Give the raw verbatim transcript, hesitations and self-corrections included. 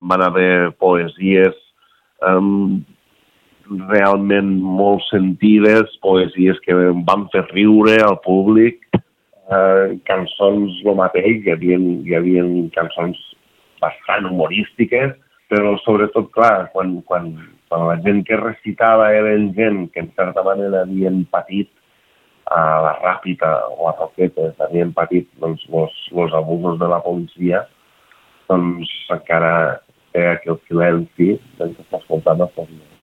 van haver poesies um, realment molt sentides, poesies que van fer riure al públic, uh, cançons el mateix, hi havia, hi havia cançons bastant humorístiques, però sobretot, clar, quan, quan, quan la gent que recitava eren gent que en certa manera havien patit a la ràpida o a Roquetes, havien patit doncs, los, los abusos de la policia, doncs encara té aquell silenci que s'escoltava.